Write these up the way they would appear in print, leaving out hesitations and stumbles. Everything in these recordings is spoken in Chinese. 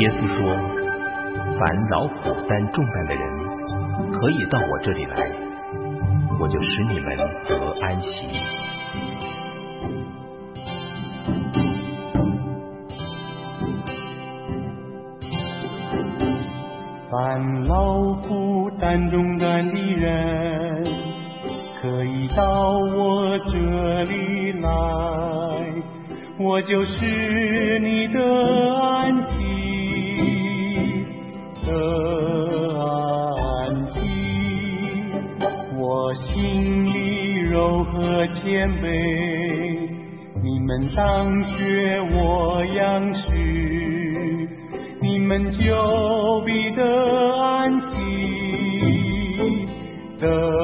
耶稣说，凡劳苦担重担的人，可以到我这里来，我就使你们得安息。 凡劳苦担重担的人，可以到我这里来，我就使你的安息，的安息。我心里柔和谦卑，你们当学我样式，你们就必得安息，得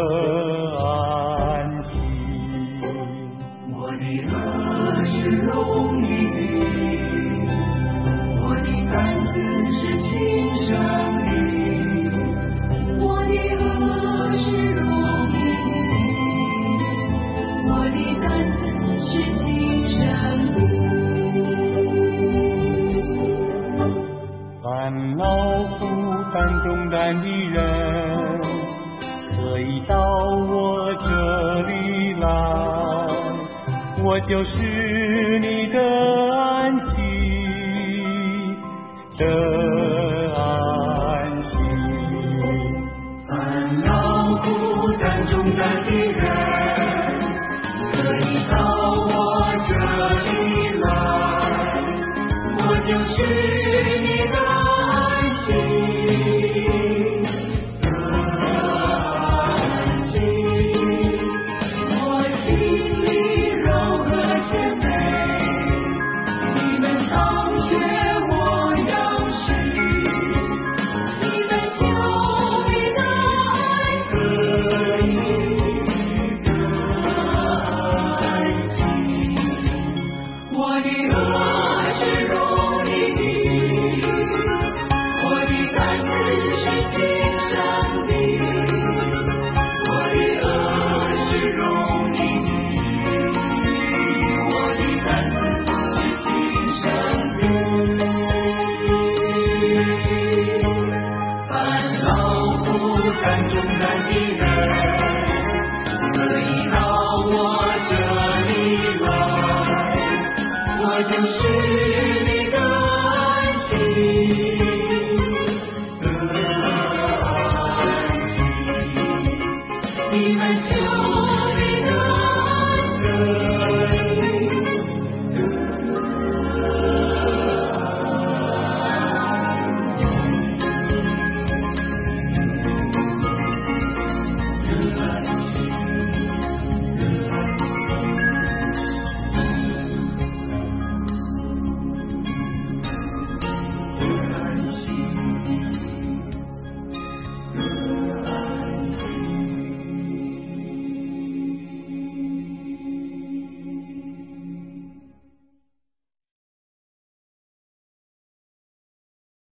安息。 我的恶是容易的，我的担子是轻省的。我的恶是容易的，我的担子是轻省的。 凡劳苦担重担的人，可以到我这里来，我就使你的安息，的安息。 凡劳苦担重担的人，可以到我这里来，我就使你的安息，的安息。我心里柔和谦卑，你们当学我样式，你们就必得安息，我的恶是容易的，我的担子是轻省的。我的恶是容易的，我的担子是轻省的。凡劳苦担重担的人，可以到我这里来，我就使你的安息，的安息。你们就